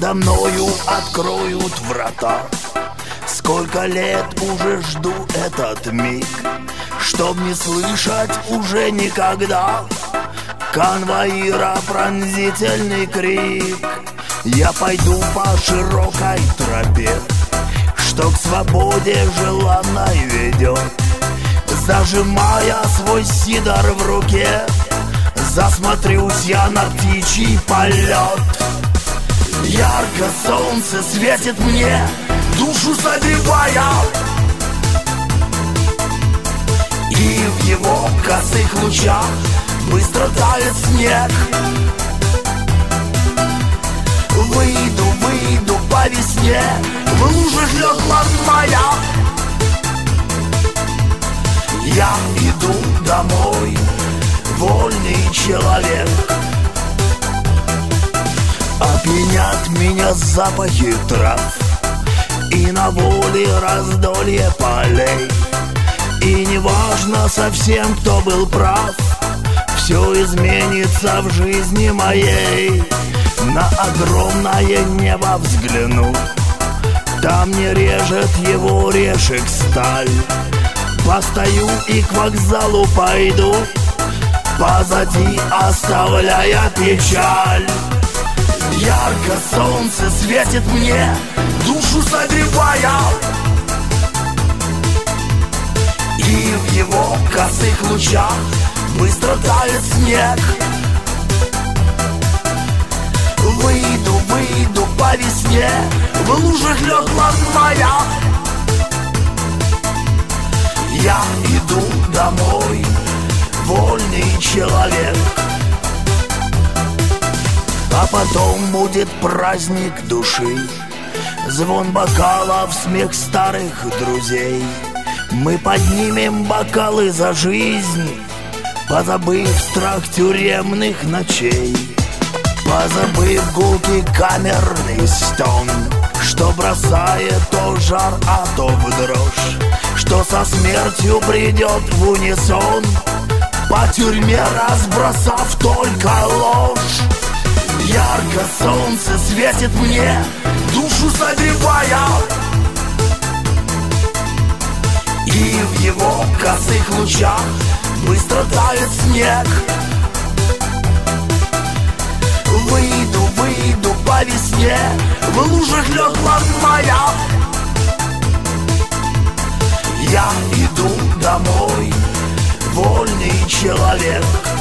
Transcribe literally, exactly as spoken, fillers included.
Передо мною откроют врата. Сколько лет уже жду этот миг, чтоб не слышать уже никогда конвоира пронзительный крик. Я пойду по широкой тропе, что к свободе желанной ведет, зажимая свой сидор в руке, засмотрюсь я на птичий полет. Ярко солнце светит мне, душу согревая, и в его косых лучах быстро тает снег. Выйду, выйду по весне, в лужах легла моя. Я иду домой, вольный человек. Опьянят меня запахи трав, и на воле раздолье полей. И неважно совсем, кто был прав, все изменится в жизни моей. На огромное небо взгляну, там не режет его решек сталь. Постою и к вокзалу пойду, позади оставляя печаль. Ярко солнце светит мне, душу согревая, и в его косых лучах быстро тает снег. Выйду, выйду по весне, в лужах легла моя. Я иду домой, вольный человек. А потом будет праздник души, звон бокалов, смех старых друзей. Мы поднимем бокалы за жизнь, позабыв страх тюремных ночей, позабыв гулкий камерный стон, что бросает то в жар, а то в дрожь, что со смертью придет в унисон, по тюрьме разбросав только ложь. Ярко солнце светит мне, душу согревая, и в его косых лучах быстро тает снег. Выйду, выйду по весне, в лужах легла моя. Я иду домой, вольный человек.